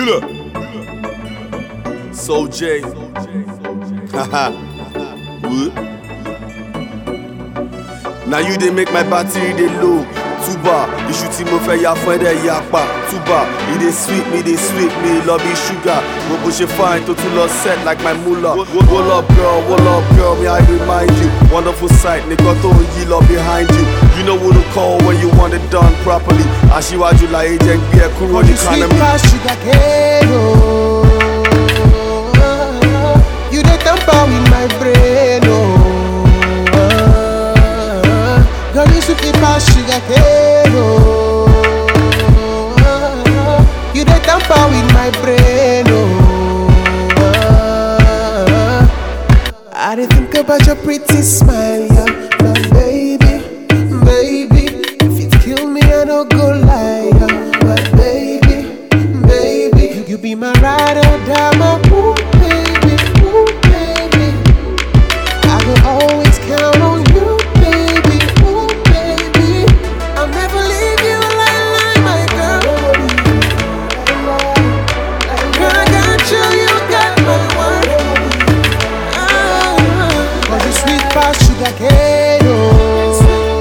Soul J. Haha. Now you they make my battery they low. Tuba, issue tí mo fẹ́ ya fún ẹ̀dẹ̀ yapa. Tuba, they sweet me, love me sugar. Mo bó ṣe fine tó tún lọ set like my moolah. Roll up girl, me I remind you. Wonderful sight, nìkan tó ń yí lọ behind you. You know who to call when you want it done properly. Aṣíwájú láyé jẹ́ gbé ẹ kúrò ní economy. You sweet past sugar cane, oh. You dey tamper with my brain, oh. Girl, you sweet past sugar cane, oh. You dey tamper with my brain, oh. I dey think about your pretty smile, yeah. My baby, if you kill me, I don't go lie, yeah. My baby, you be my ride or die, my ooh baby, I will always count on you, baby, ooh baby. I'll never leave you like my girl. Girl, I got you, you got my one. Cause you sweet past sugar cane, oh.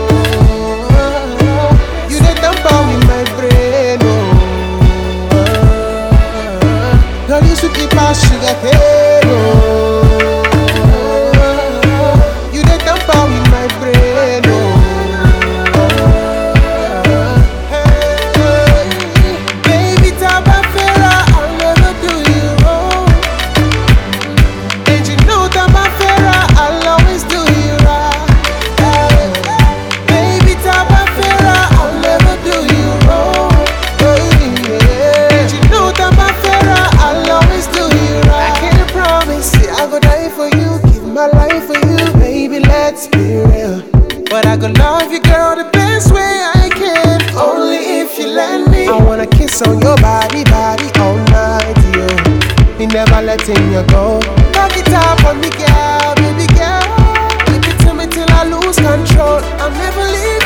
You dey tamper with my brain, oh. Girl, you sweet past sugar cane, oh. You dey tamper with my brain, oh. Hey, baby, Tabafera, I'll never do you wrong. And you know Tabafera, I'll always do you right. Baby, Tabafera, I'll never do you wrong. And you know Tabafera, I'll always do you right. I can't promise it, I go die for you, give my life for you. Baby, let's be real. But I go love you, girl, the best way I can. Only if you let me. I wanna kiss on your body all night, yeah. Me never letting you go. Knock it up on me, girl, baby girl. Give it to me till I lose control. I'll never leave